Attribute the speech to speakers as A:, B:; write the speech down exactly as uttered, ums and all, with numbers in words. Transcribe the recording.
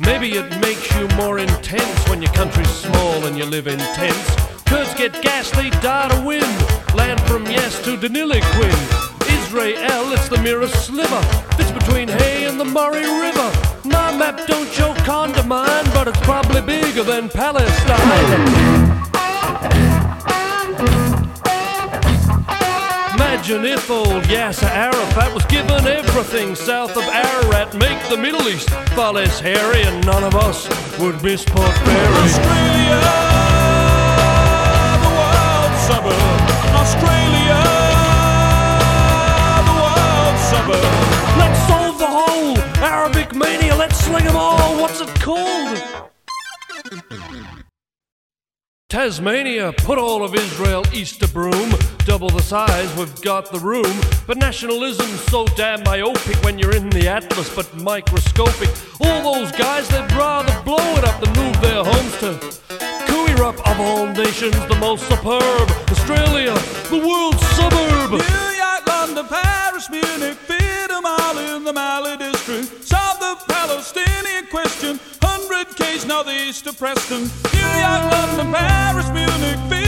A: Maybe it makes you more intense when your country's small and you live in tents. Kurds get gas, they die to win. Land from yes to Deniliquin. Israel, it's the merest sliver. It's between Hay and the Murray River. My map don't show Condamine, but it's probably bigger than Palestine. Imagine if old Yasser Arafat was given everything south of Ararat. Make the Middle East far less hairy, and none of us would miss Port Fairy.
B: Australia, the world suburb. Australia, the world suburb.
A: Let's solve the whole Arabic mania. Let's sling them all. What's it called? Tasmania, put all of Israel east of Broome. Double the size, we've got the room. But nationalism's so damn myopic when you're in the atlas, but microscopic. All those guys, they'd rather blow it up than move their homes to Kuirup. Of all nations, the most superb. Australia, the world's suburb.
B: New York, London, Paris, Munich, fit them all in the Mallee district. Solve the Palestinian question. Hundred K's northeast of Preston. New York, London, Paris, Munich,